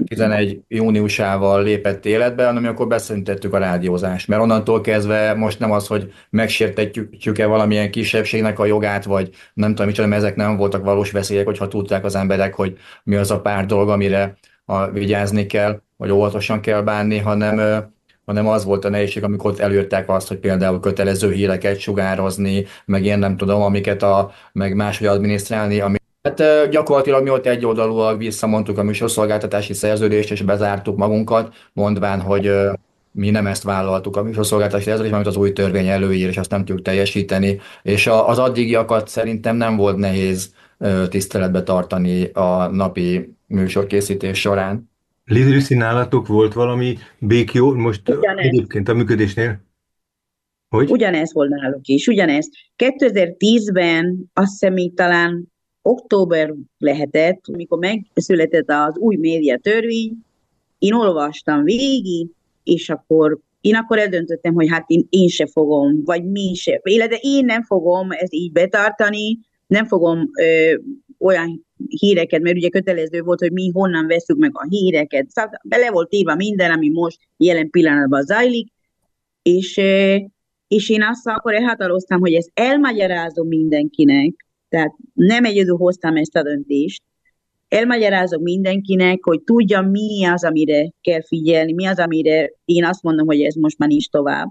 2011 júniusával lépett életbe, hanem akkor beszüntettük a rádiózást. Mert onnantól kezdve most nem az, hogy megsértetjük-e valamilyen kisebbségnek a jogát, vagy nem tudom micsoda, mert ezek nem voltak valós veszélyek, hogyha tudták az emberek, hogy mi az a pár dolog, amire vigyázni kell, vagy óvatosan kell bánni, hanem az volt a nehézség, amikor ott előírták azt, hogy például kötelező híreket sugározni, meg én nem tudom, meg máshogy adminisztrálni, hát gyakorlatilag mi ott egyoldalúak visszamondtuk a műsorszolgáltatási szerződést, és bezártuk magunkat, mondván, hogy mi nem ezt vállaltuk a műsorszolgáltatási szerződést, amit az új törvény előír, és azt nem tudjuk teljesíteni. És az addigiakat szerintem nem volt nehéz tiszteletbe tartani a napi műsorkészítés során. Lidruszi, nálatok volt valami békjó most Ugyanez, egyébként a működésnél? Hogy? ugyanez volt náluk is, ugyanez. 2010-ben azt hiszem még talán október lehetett, amikor megszületett az új média törvény, én olvastam végig, és akkor eldöntöttem, hogy hát én se fogom, vagy mi se, illetve én nem fogom ezt így betartani, nem fogom olyan híreket, mert ugye kötelező volt, hogy mi honnan veszük meg a híreket, szóval bele volt írva minden, ami most jelen pillanatban zajlik, és, és én azt akkor elhatároztam, hogy ezt elmagyarázom mindenkinek, tehát nem egyedül hoztam ezt a döntést, elmagyarázom mindenkinek, hogy tudja, mi az, amire kell figyelni, mi az, amire én azt mondom, hogy ez most már nincs tovább.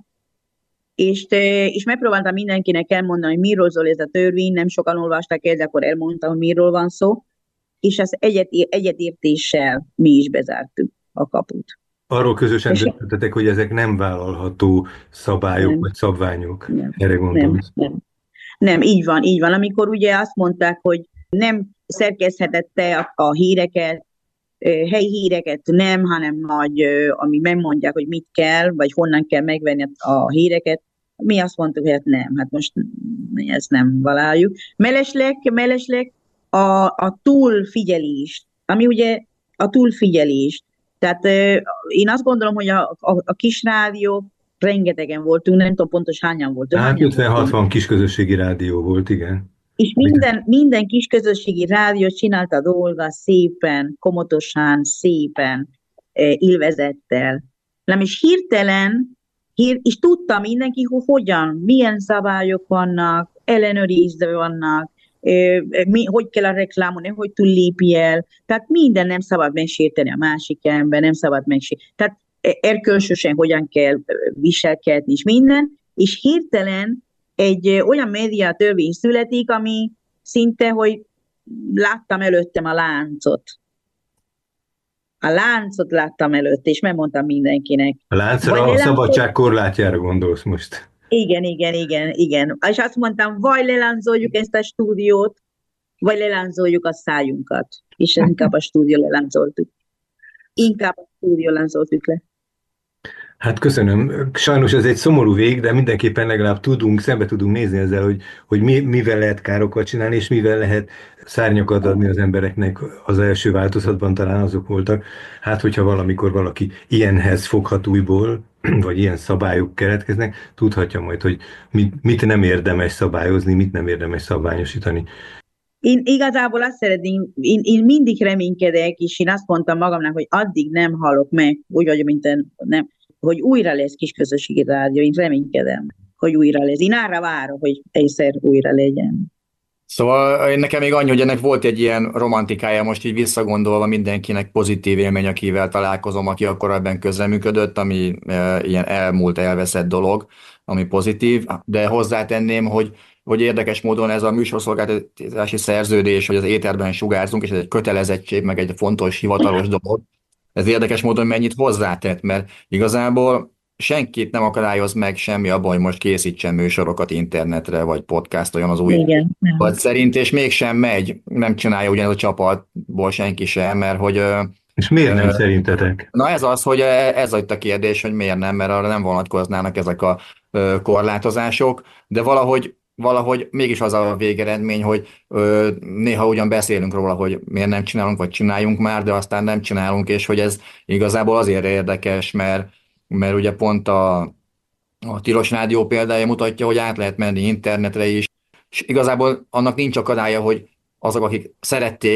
És megpróbáltam mindenkinek elmondani, hogy miről szól ez a törvény, nem sokan olvasták el, de akkor elmondtam, hogy miről van szó, és az egyetértéssel mi is bezártuk a kaput. Arról közösen És döntöttetek, hogy ezek nem vállalható szabályok nem, vagy szabványok. nem, Erre nem, gondolsz? nem. Nem, így van, így van. Amikor ugye azt mondták, hogy nem szerkeszthetette a híreket, helyi híreket nem, hanem majd, ami megmondják, hogy mit kell, vagy honnan kell megvenni a híreket, mi azt mondtuk, hogy hát nem, hát most ezt nem valáljuk. Mellesleg a túlfigyelés, ami ugye a túlfigyelés. Tehát én azt gondolom, hogy a kis rádió, rengetegen voltunk, nem tudom pontos hányan voltunk, Hát hányan voltunk. 50-60 kisközösségi rádió volt, igen. És minden kis közösségi rádió csinálta a dolga szépen, komotosan, szépen, élvezettel. Nem, és hirtelen, és tudta mindenki, hogy hogyan, milyen szabályok vannak, ellenőrizve vannak, hogy kell a reklámon, hogy tud lépni el. Tehát minden nem szabad megsérteni a másik ember, nem szabad megsérteni. Tehát erkölcsösen hogyan kell viselkedni, és minden. És hirtelen egy olyan média törvény születik, ami szinte, hogy láttam előttem a láncot. A láncot láttam előtt, és megmondtam mindenkinek. A Vagy láncra, a leláncolt, szabadság korlátjára gondolsz most. igen. És azt mondtam, vagy leláncoljuk ezt a stúdiót, vagy leláncoljuk a szájunkat. És inkább a stúdió leláncoltuk. Inkább a stúdió láncoltuk le. Hát köszönöm. Sajnos ez egy szomorú vég, de mindenképpen legalább szembe tudunk nézni ezzel, hogy mivel lehet károkat csinálni, és mivel lehet szárnyakat adni az embereknek. Az első változatban talán azok voltak. Hát, hogyha valamikor valaki ilyenhez foghat újból, vagy ilyen szabályok keletkeznek, tudhatja majd, hogy mit nem érdemes szabályozni, mit nem érdemes szabványosítani. Én igazából azt szeretném, én mindig reménykedek, és én azt mondtam magamnak, hogy addig nem halok meg, úgy vagyok, mint nem, hogy újra lesz kisközösségi rádió, én reménykedem, hogy újra lesz. Én arra várom, hogy egyszer újra legyen. Szóval nekem még annyi, hogy ennek volt egy ilyen romantikája, most így visszagondolva mindenkinek pozitív élmény, akivel találkozom, aki akkor ebben közreműködött, ami ilyen elmúlt, elveszett dolog, ami pozitív, de hozzátenném, hogy érdekes módon ez a műsorszolgáltatási szerződés, hogy az éterben sugárzunk, és ez egy kötelezettség, meg egy fontos hivatalos dolog, ez érdekes módon mennyit hozzátett, mert igazából senkit nem akadályoz meg semmi abban, hogy most készítsen műsorokat internetre, vagy podcastoljon az új Igen, vagy nem. szerint, és mégsem megy, nem csinálja ugyanaz a csapatból senki sem, mert hogy És miért nem szerintetek? na ez az, hogy ez itt a kérdés, hogy miért nem, mert arra nem vonatkoznának ezek a korlátozások, de valahogy mégis az a végeredmény, hogy néha ugyan beszélünk róla, hogy miért nem csinálunk, vagy csináljunk már, de aztán nem csinálunk, és hogy ez igazából azért érdekes, mert ugye pont a Tilos Rádió példája mutatja, hogy át lehet menni internetre is, és igazából annak nincs akadálya, hogy azok, akik szerették,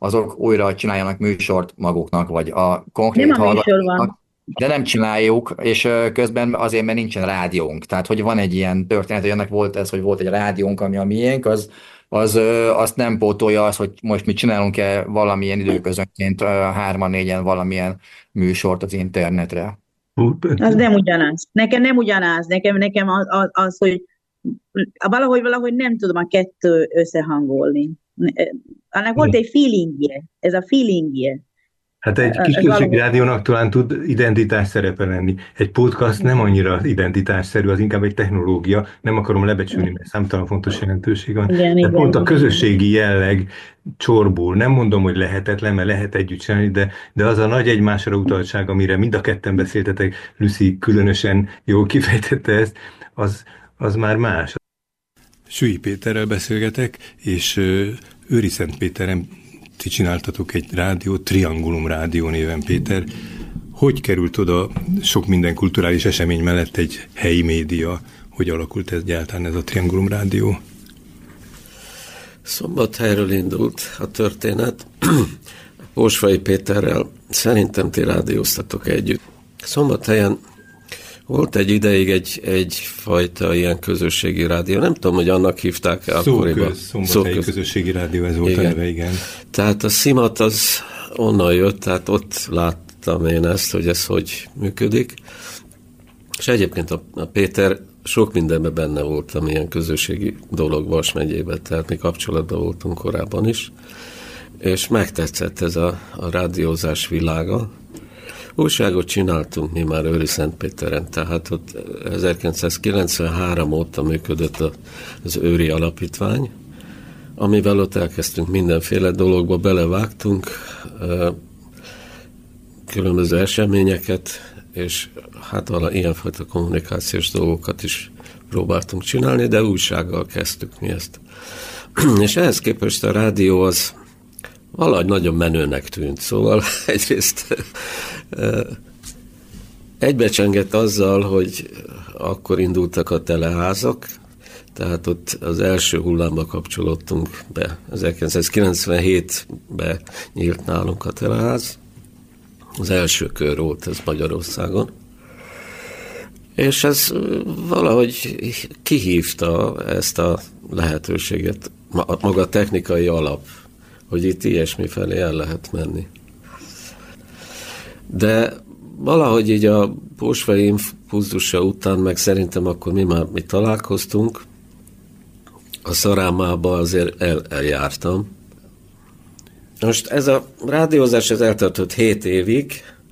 azok újra csináljanak műsort maguknak, vagy a Nem konkrét a műsor hallgatóknak, van. de nem csináljuk, és közben azért, mert nincsen rádiónk. Tehát, hogy van egy ilyen történet, hogy ennek volt ez, hogy volt egy rádiónk, ami a miénk, azt nem pótolja az, hogy most mi csinálunk-e valamilyen időközönként hárman, négyen valamilyen műsort az internetre. Az nem ugyanaz. Nekem nem ugyanaz. Nekem az, hogy valahogy nem tudom a kettő összehangolni. Annak volt egy feelingje. Ez a feelingje. Hát egy Ez kisközségi valahogy... rádiónak talán tud identitás szerepe lenni. Egy podcast nem annyira identitásszerű, az inkább egy technológia. Nem akarom lebecsülni, mert számtalan fontos jelentőség van. Igen, De pont a igen. közösségi jelleg csorbul. Nem mondom, hogy lehetetlen, mert lehet együtt csinálni, de az a nagy egymásra utaltság, amire mind a ketten beszéltetek, Lucy különösen jól kifejtette ezt, az már más. Sülly Péterrel beszélgetek, és Őriszentpéteren ti csináltatok egy rádiót, Triangulum Rádió néven, Péter. Hogy került oda sok minden kulturális esemény mellett egy helyi média? Hogy alakult egyáltalán ez a Triangulum Rádió? Szombathelyről indult a történet. Ósvai Péterrel szerintem ti rádióztatok együtt. Szombathelyen volt egy ideig egyfajta ilyen közösségi rádió. Nem tudom, hogy annak hívták-e akkoriban. Szombathelyi közösségi rádió, ez volt igen. A neve, igen. Tehát a Szimat az onnan jött, tehát ott láttam én ezt, hogy ez hogy működik. És egyébként a Péter sok mindenben benne volt, amilyen közösségi dolog Vas megyében, tehát mi kapcsolatban voltunk korábban is. És megtetszett ez a rádiózás világa. Újságot csináltunk mi már Őriszentpéteren, tehát ott 1993 óta működött az Őri Alapítvány, amivel ott elkezdtünk mindenféle dologba, belevágtunk, különböző eseményeket, és hát ilyenfajta kommunikációs dolgokat is próbáltunk csinálni, de újsággal kezdtük mi ezt. És ehhez képest a rádió az valahogy nagyon menőnek tűnt, szóval egyrészt egybecsengett azzal, hogy akkor indultak a teleházak, tehát ott az első hullámba kapcsolódtunk be. 1997-ben nyílt nálunk a teleház. Az első kör volt ez Magyarországon. És ez valahogy kihívta ezt a lehetőséget, maga a technikai alap, hogy itt ilyesmi felé el lehet menni. De valahogy így a Ósvai impulzusa után, meg szerintem akkor mi találkoztunk, a Szarámába azért eljártam. Most ez a rádiózás ez eltartott 7 évig,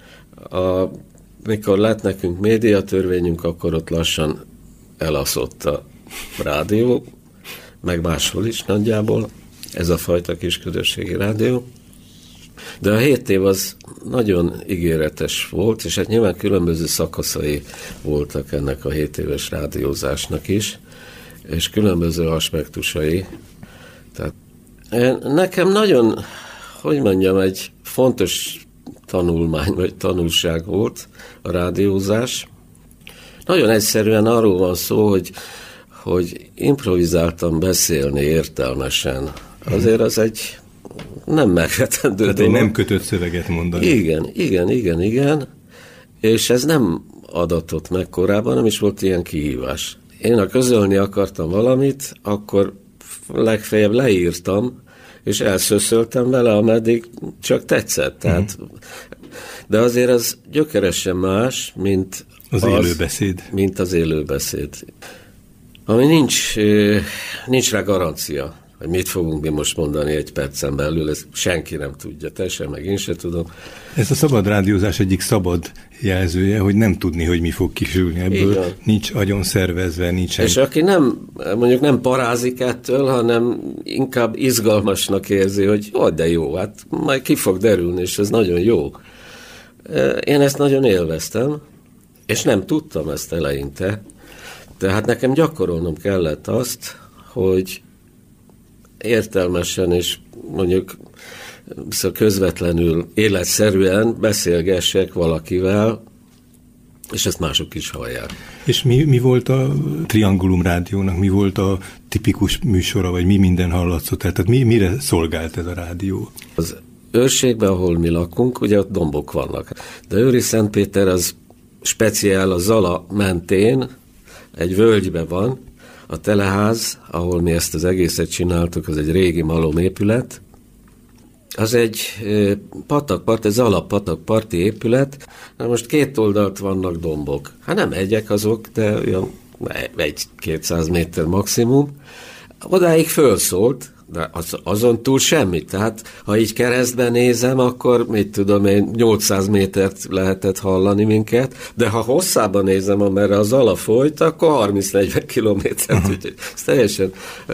mikor lett nekünk médiatörvényünk, akkor ott lassan elaszott a rádió, meg máshol is nagyjából, ez a fajta kis közösségi rádió. De a 7 év az nagyon ígéretes volt, és hát nyilván különböző szakaszai voltak ennek a 7 éves rádiózásnak is, és különböző aspektusai. Tehát nekem nagyon, hogy mondjam, egy fontos tanulmány vagy tanulság volt a rádiózás. Nagyon egyszerűen arról van szó, hogy improvizáltam beszélni értelmesen. Azért az egy nem megvetendő dolog. Tehát egy nem kötött szöveget mondani. Igen. És ez nem adatott meg korábban, nem is volt ilyen kihívás. Én ha közölni akartam valamit, akkor legfeljebb leírtam, és elszöszöltem vele, ameddig csak tetszett. Tehát, de azért az gyökeresen más, mint az élőbeszéd. Mint az élőbeszéd. Ami nincs rá garancia, hogy mit fogunk mi most mondani egy percen belül, ezt senki nem tudja, te sem, meg én sem tudom. Ez a szabad rádiózás egyik szabad jelzője, hogy nem tudni, hogy mi fog kisülni ebből, nincs agyon szervezve, nincsen. És aki nem parázik ettől, hanem inkább izgalmasnak érzi, hogy de jó, hát majd ki fog derülni, és ez nagyon jó. Én ezt nagyon élveztem, és nem tudtam ezt eleinte, tehát nekem gyakorolnom kellett azt, hogy értelmesen és mondjuk közvetlenül, életszerűen beszélgessek valakivel, és ezt mások is hallják. És mi volt a Triangulum Rádiónak, mi volt a tipikus műsora, vagy mi minden hallatszott? Tehát mire szolgált ez a rádió? Az Őrségben, ahol mi lakunk, ugye ott dombok vannak. De Őriszentpéter az speciál a Zala mentén, egy völgyben van, a teleház, ahol mi ezt az egészet csináltuk, az egy régi malomépület. Az egy patakpart, ez alappatakparti épület. Na most két oldalt vannak dombok. Hát nem egyek azok, de olyan 1-200 méter maximum. Odáig fölszólt, de azon túl semmit. Tehát, ha így keresztben nézem, akkor mit tudom én, 800 métert lehetett hallani minket, de ha hosszában nézem, amerre az ala folyt, akkor 30-40 kilométert. Úgyhogy ez teljesen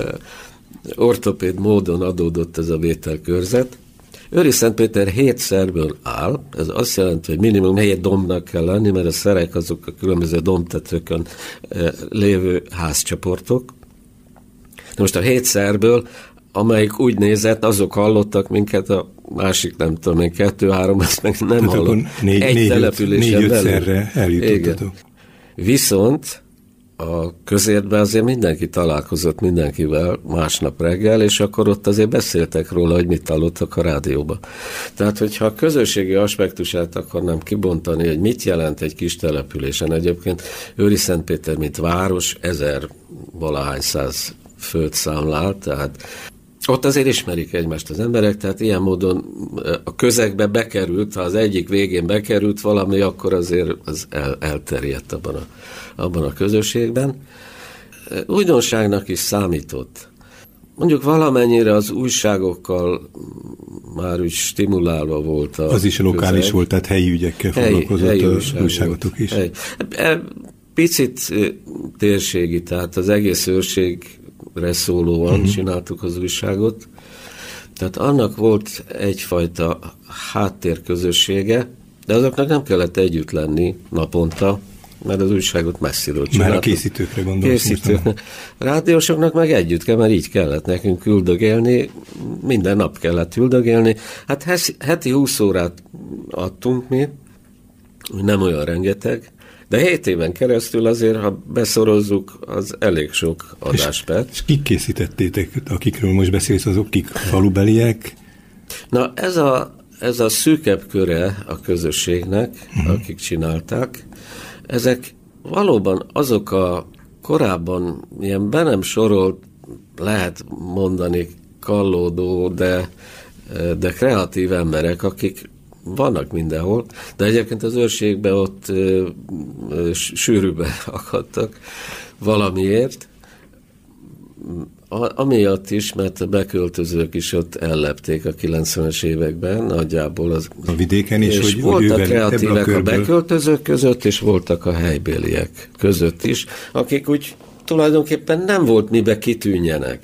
ortopéd módon adódott ez a vételkörzet. Őriszentpéter 7 szerből áll, ez azt jelenti, hogy minimum 7 dombnak kell lenni, mert a szerek azok a különböző dombtetőkön lévő házcsoportok. Most a 7 szerből, amelyik úgy nézett, azok hallottak minket, a másik nem tudom én, 2-3, ezt meg nem hallott. Egy településen belül. 4-5 szerre eljutottatok. Viszont a közértben azért mindenki találkozott mindenkivel másnap reggel, és akkor ott azért beszéltek róla, hogy mit hallottak a rádióba. Tehát, hogyha a közösségi aspektusát akarnám kibontani, hogy mit jelent egy kis településen, egyébként Őriszentpéter, mint város, 1000-valahány-száz főt számlál, tehát ott azért ismerik egymást az emberek, tehát ilyen módon a közegbe bekerült, ha az egyik végén bekerült valami, akkor azért az elterjedt abban a közösségben. Újdonságnak is számított. Mondjuk valamennyire az újságokkal már úgy stimulálva volt a az is lokális közeg. volt, tehát helyi ügyekkel foglalkozott az újságotok is. Picit térségi, tehát az egész őrségre szólóan csináltuk az újságot. Tehát annak volt egyfajta háttérközössége, de azoknak nem kellett együtt lenni naponta, mert az újságot messziről csináltuk. Már a készítőkre gondolsz. Készítőknek. Rádiósoknak meg együtt kell, mert így kellett nekünk üldögélni, minden nap kellett üldögélni. Hát heti 20 órát adtunk mi, nem olyan rengeteg, de 7 éven keresztül azért, ha beszorozzuk, az elég sok adásperc. És kik készítettétek, akikről most beszélsz, azok kik? Falubeliek? Na, ez a szűkebb köre a közösségnek, akik csinálták. Ezek valóban azok a korábban ilyen be nem sorolt, lehet mondani kallódó, de kreatív emberek, akik vannak mindenhol, de egyébként az őrségben ott sűrűben akadtak valamiért, amiatt is, mert a beköltözők is ott ellepték a 90-es években, nagyjából a vidéken is, és hogy voltak kreatívek a beköltözők között, és voltak a helybéliek között is, akik úgy tulajdonképpen nem volt mibe kitűnjenek.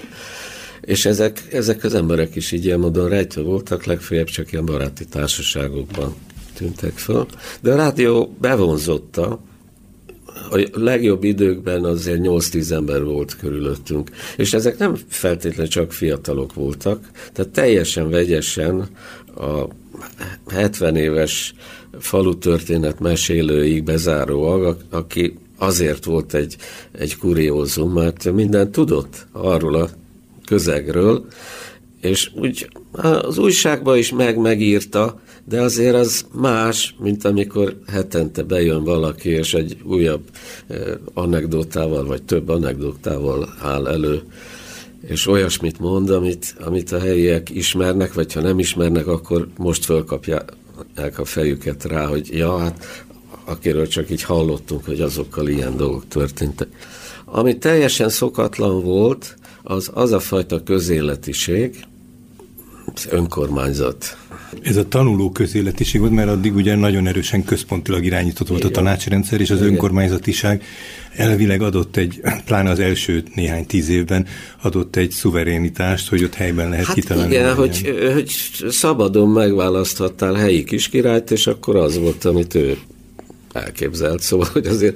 És ezek az emberek is így ilyen módon rejtve voltak, legfeljebb csak ilyen baráti társaságokban tűntek föl. De a rádió bevonzotta, a legjobb időkben azért 8-10 ember volt körülöttünk. És ezek nem feltétlenül csak fiatalok voltak, tehát teljesen vegyesen a 70 éves falutörténet mesélőig bezáróak, aki azért volt egy kuriózum, mert mindent tudott arról a közegről, és úgy az újságban is megírta, de azért az más, mint amikor hetente bejön valaki, és egy újabb anekdotával, vagy több anekdotával áll elő, és olyasmit mond, amit a helyiek ismernek, vagy ha nem ismernek, akkor most fölkapják a fejüket rá, hogy ja, hát akiről csak így hallottunk, hogy azokkal ilyen dolgok történtek. Ami teljesen szokatlan volt, az a fajta közéletiség, az önkormányzat. Ez a tanuló közéletiség volt, mert addig ugye nagyon erősen központilag irányított volt a tanácsrendszer, és az önkormányzatiság elvileg adott pláne az első néhány 10 évben adott egy szuverénitást, hogy ott helyben lehet kitalálni. Igen, hogy szabadon megválaszthattál helyi kiskirályt, és akkor az volt, amit ő elképzelt. Szóval, hogy azért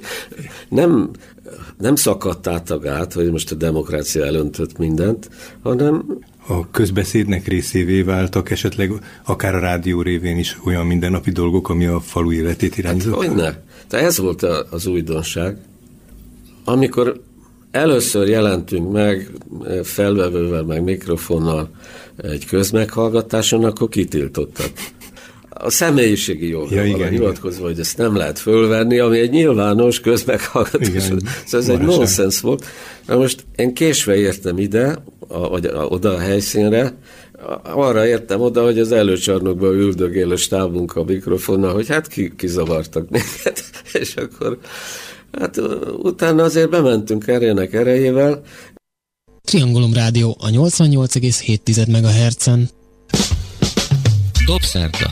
nem szakadt át a gát, hogy most a demokrácia elöntött mindent, hanem a közbeszédnek részévé váltak esetleg akár a rádió révén is olyan mindennapi dolgok, ami a falu életét irányított? Hát hogyne? Tehát ez volt az újdonság. Amikor először jelentünk meg felvevővel, meg mikrofonnal egy közmeghallgatáson, akkor kitiltottak. A személyiségi jogra hivatkozva, hogy ezt nem lehet fölvenni, ami egy nyilvános közmeghallgatás. Szóval ez egy nonsens volt. Na most én késve értem ide, oda a helyszínre, arra értem oda, hogy az előcsarnokban üldögél a stábunk a mikrofonnal, hogy hát kizavartak minket, és akkor hát utána azért bementünk erőnek erejével. Triangulum Rádió a 88,7 MHz-en. Dobszerda.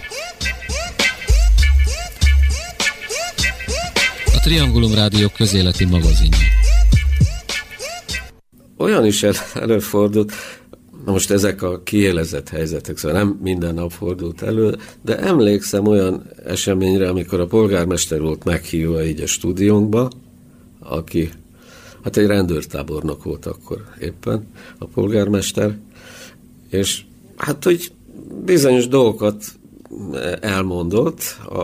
A Triangulum Rádió közéleti magazinja. Olyan is előfordult, na most ezek a kiélezett helyzetek, szóval nem minden nap fordult elő, de emlékszem olyan eseményre, amikor a polgármester volt meghívva így a stúdiónkba, aki, hát egy rendőrtábornok volt akkor éppen a polgármester, és hát hogy bizonyos dolgokat elmondott,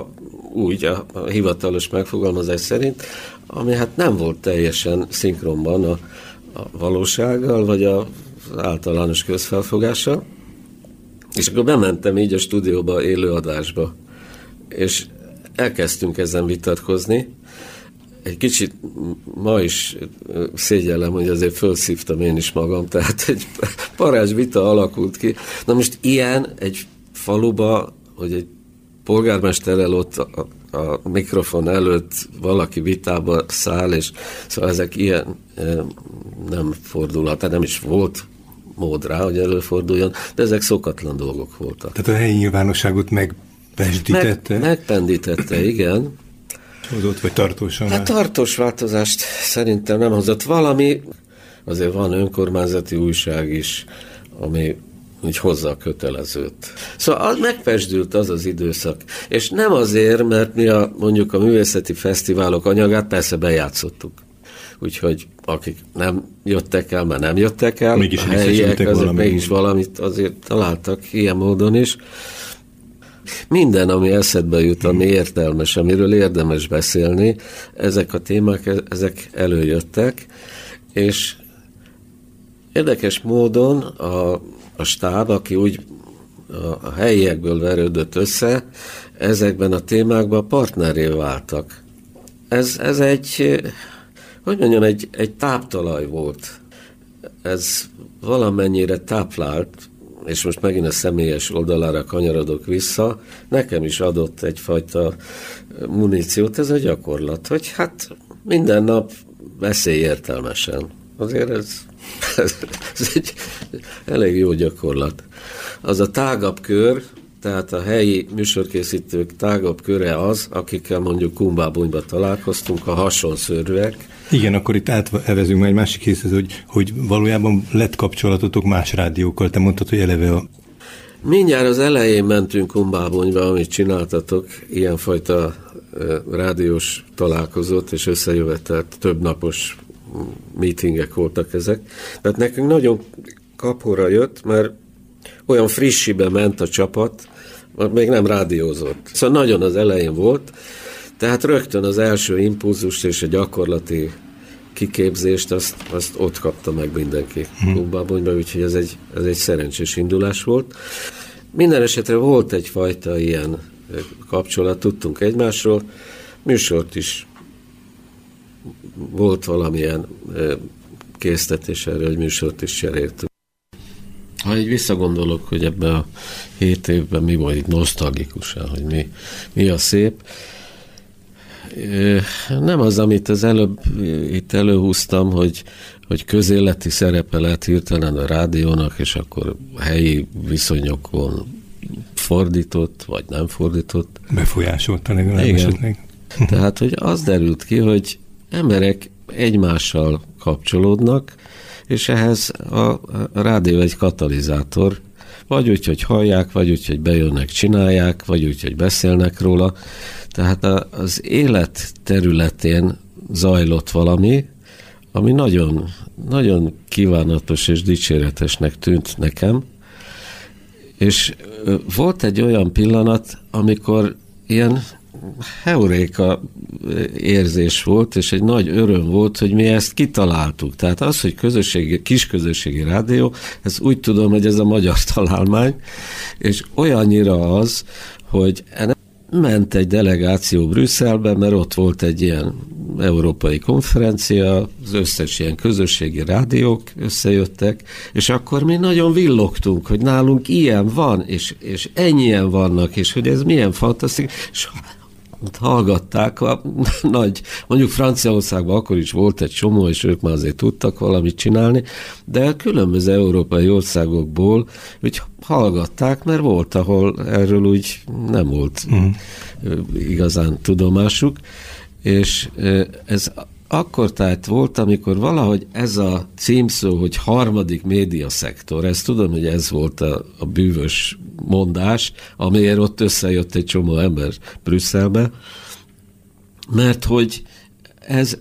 a hivatalos megfogalmazás szerint, ami hát nem volt teljesen szinkronban a valósággal, vagy az általános közfelfogással. És akkor bementem így a stúdióba, élőadásba, és elkezdtünk ezen vitatkozni. Egy kicsit ma is szégyellem, hogy azért felszívtam én is magam, tehát egy parázs vita alakult ki. Na most ilyen egy faluba, hogy egy polgármesterrel ott a mikrofon előtt valaki vitába száll, és szóval ezek ilyen nem fordulhat, tehát nem is volt mód rá, hogy előforduljon, de ezek szokatlan dolgok voltak. Tehát a helyi nyilvánosságot megpendítette? Megpendítette, igen. Hozott, vagy tartósan? Hát tartós változást szerintem nem hozott. Valami, azért van önkormányzati újság is, ami úgy hozza a kötelezőt. Szóval megpesdült az az időszak. És nem azért, mert mi mondjuk a művészeti fesztiválok anyagát persze bejátszottuk. Úgyhogy akik nem jöttek el, mert nem jöttek el, mégis a helyiek azért mégis valamit azért találtak ilyen módon is. Minden, ami eszedbe jut, ami értelmes, amiről érdemes beszélni, ezek a témák, ezek előjöttek, és érdekes módon a stáb, aki úgy a helyiekből verődött össze, ezekben a témákban partnerré váltak. Ez egy, hogy mondjam, egy táptalaj volt. Ez valamennyire táplált, és most megint a személyes oldalára kanyarodok vissza, nekem is adott egyfajta muníciót ez a gyakorlat, hogy hát minden nap beszélj értelmesen. Azért ez egy elég jó gyakorlat. Az a tágabb kör, tehát a helyi műsorkészítők tágabb köre az, akikkel mondjuk Kumbábonyba találkoztunk, a hasonszörűek. Igen, akkor itt átevezünk már egy másik részhez, hogy valójában lett kapcsolatotok más rádiókkal. Te mondtad, hogy eleve Mindjárt az elején mentünk Kumbábonyba, amit csináltatok, ilyenfajta rádiós találkozót és összejövetelt többnapos meetingek voltak ezek. Tehát nekünk nagyon kapóra jött, mert olyan frissibe ment a csapat, még nem rádiózott. Szóval nagyon az elején volt, tehát rögtön az első impulzust és a gyakorlati kiképzést, azt ott kapta meg mindenki Kumbábonyba, úgyhogy ez egy szerencsés indulás volt. Minden esetre volt egyfajta ilyen kapcsolat, tudtunk egymásról, műsort is volt valamilyen késztetés erre, hogy műsort is cseréltünk. Ha így visszagondolok, hogy ebben a 7 évben mi volt itt nosztalgikusan, hogy mi a szép, nem az, amit az előbb itt előhúztam, hogy közéleti szerepe lett hirtelen a rádiónak, és akkor helyi viszonyokon fordított, vagy nem fordított. Befolyásolta legalább esetleg. Tehát, hogy az derült ki, hogy emberek egymással kapcsolódnak, és ehhez a rádió egy katalizátor, vagy úgy, hogy hallják, vagy úgy, hogy bejönnek, csinálják, vagy úgy, hogy beszélnek róla. Tehát az élet területén zajlott valami, ami nagyon, nagyon kívánatos és dicséretesnek tűnt nekem, és volt egy olyan pillanat, amikor ilyen heuréka érzés volt, és egy nagy öröm volt, hogy mi ezt kitaláltuk. Tehát az, hogy kisközösségi rádió, ez úgy tudom, hogy ez a magyar találmány, és olyannyira az, hogy ment egy delegáció Brüsszelbe, mert ott volt egy ilyen európai konferencia, az összes ilyen közösségi rádiók összejöttek, és akkor mi nagyon villogtunk, hogy nálunk ilyen van, és ennyien vannak, és hogy ez milyen fantasztikus, és hallgatták a nagy, mondjuk Franciaországban akkor is volt egy csomó, és ők már azért tudtak valamit csinálni, de különböző európai országokból úgy hallgatták, mert volt, ahol erről úgy nem volt igazán tudomásuk, és ez akkor tehát volt, amikor valahogy ez a címszó, hogy harmadik médiaszektor, ezt tudom, hogy ez volt a bűvös mondás, amiért ott összejött egy csomó ember Brüsszelbe, mert hogy ez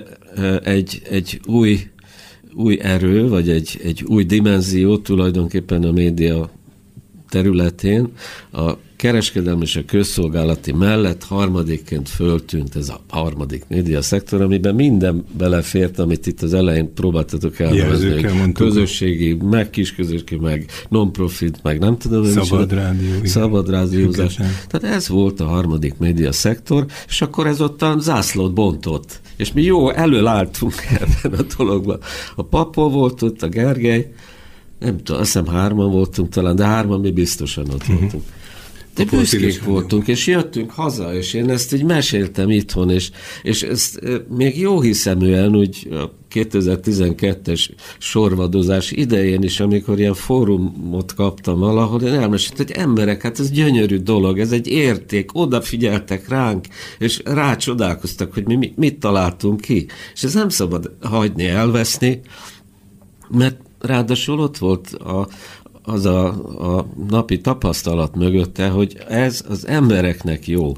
egy új erő, vagy egy új dimenzió tulajdonképpen a média területén, a kereskedelmi és a közszolgálati mellett harmadikként föltűnt ez a harmadik médiaszektor, amiben minden belefért, amit itt az elején próbáltatok elmondani. Közösségi, meg kisközösségi, meg non-profit, meg nem tudom. Szabad rádiózás. Tehát ez volt a harmadik médiaszektor, és akkor ez ottan zászlót bontott. És mi jó előálltunk ebben a dologban. A Papó volt ott, a Gergely, nem tudom, azt hiszem 3-an voltunk talán, de 3-an mi biztosan ott voltunk. De büszkék voltunk, és jöttünk haza, és én ezt így meséltem itthon, és ezt még jó hiszeműen úgy a 2012-es sorvadozás idején is, amikor ilyen fórumot kaptam valahol, én elmeséltem, hogy emberek, hát ez gyönyörű dolog, ez egy érték, odafigyeltek ránk, és rácsodálkoztak, hogy mi mit találtunk ki. És ez nem szabad hagyni elveszni, mert ráadásul ott volt az a napi tapasztalat mögötte, hogy ez az embereknek jó,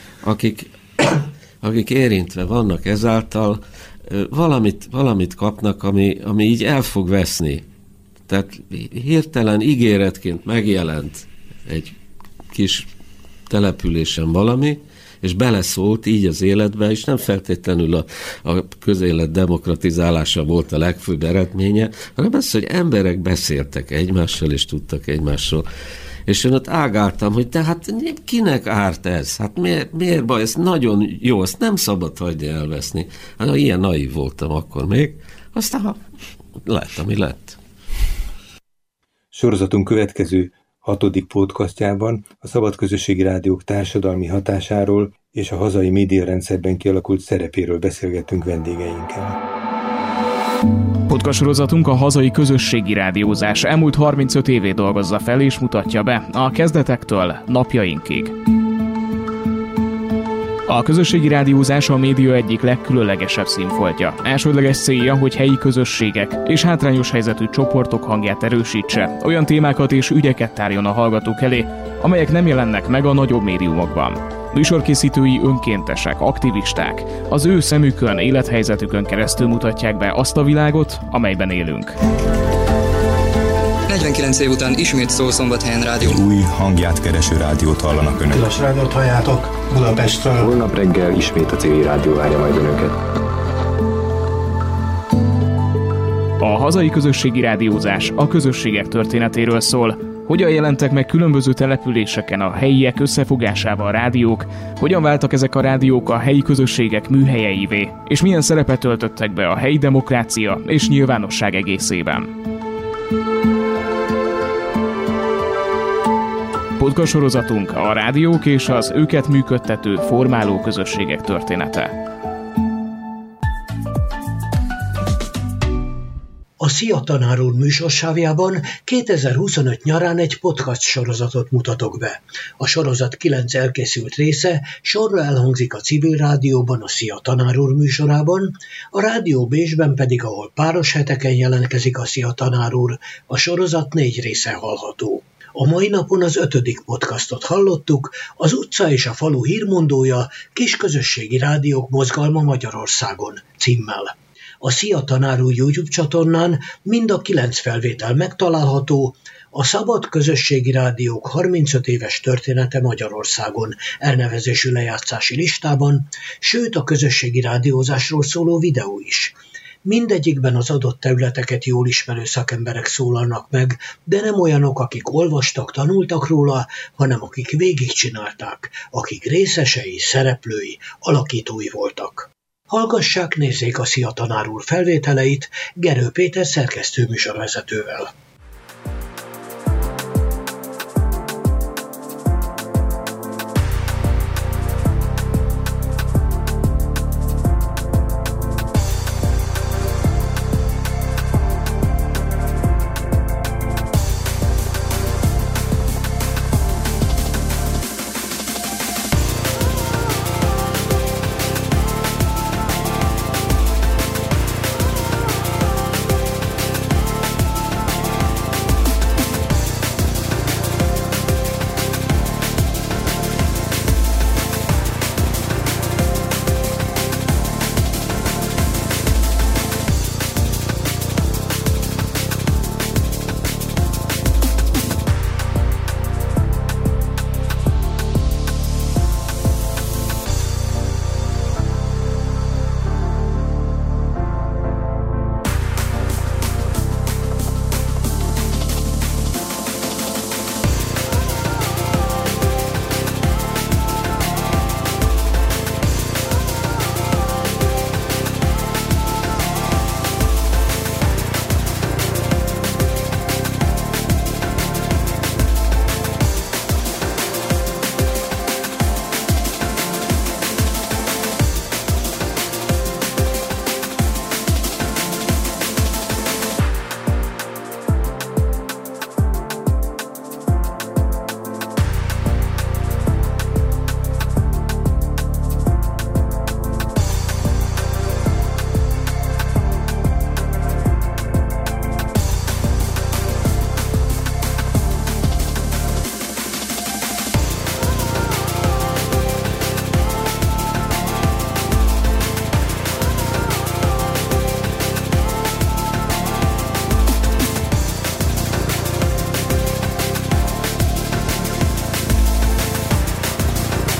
akik érintve vannak ezáltal, valamit kapnak, ami így el fog veszni. Tehát hirtelen ígéretként megjelent egy kis településen valami, és beleszólt így az életbe, és nem feltétlenül a közélet demokratizálása volt a legfőbb eredménye, hanem az, hogy emberek beszéltek egymással, és tudtak egymásról. És én ott ágáltam, hogy tehát kinek árt ez? Hát miért baj? Ez nagyon jó, ezt nem szabad hagyni elveszni. Hát ilyen naív voltam akkor még, aztán lett, ami lett. Sorozatunk következő 6. podcastjában a szabad közösségi rádiók társadalmi hatásáról és a hazai médiarendszerben kialakult szerepéről beszélgettünk vendégeinkkel. Podcast sorozatunk a hazai közösségi rádiózás elmúlt 35 évét dolgozza fel és mutatja be a kezdetektől napjainkig. A közösségi rádiózás a média egyik legkülönlegesebb színfoltja. Elsődleges célja, hogy helyi közösségek és hátrányos helyzetű csoportok hangját erősítse, olyan témákat és ügyeket tárjon a hallgatók elé, amelyek nem jelennek meg a nagyobb médiumokban. Műsorkészítői önkéntesek, aktivisták, az ő szemükön, élethelyzetükön keresztül mutatják be azt a világot, amelyben élünk. 49 év után ismét Szombathelyen rádió. Új hangját kereső rádiót hallanak önök. Tilos rádiót halljátok Budapestről. Holnap reggel ismét a civil rádió várja majd önöket. A hazai közösségi rádiózás a közösségek történetéről szól. Hogyan jelentek meg különböző településeken a helyiek összefogásával rádiók, hogyan váltak ezek a rádiók a helyi közösségek műhelyeivé, és milyen szerepet töltöttek be a helyi demokrácia és nyilvánosság egészében. Podcast sorozatunk a rádiók és az őket működtető, formáló közösségek története. A Szia Tanár úr műsorsávjában 2025 nyarán egy podcast sorozatot mutatok be. A sorozat 9 elkészült része sorra elhangzik a civil rádióban, a Szia Tanár úr műsorában, a Rádió Bécsben pedig, ahol páros heteken jelentkezik a Szia Tanár úr, a sorozat 4 része hallható. A mai napon az 5. podcastot hallottuk, az utca és a falu hírmondója, kisközösségi rádiók mozgalma Magyarországon címmel. A Szia Tanár úr YouTube csatornán mind a 9 felvétel megtalálható, A Szabad Közösségi Rádiók 35 éves története Magyarországon elnevezésű lejátszási listában, sőt a közösségi rádiózásról szóló videó is. Mindegyikben az adott területeket jól ismerő szakemberek szólalnak meg, de nem olyanok, akik olvastak, tanultak róla, hanem akik végigcsinálták, akik részesei, szereplői, alakítói voltak. Hallgassák, nézzék a Szia Tanár úr felvételeit Gerő Péter szerkesztő műsorvezetővel.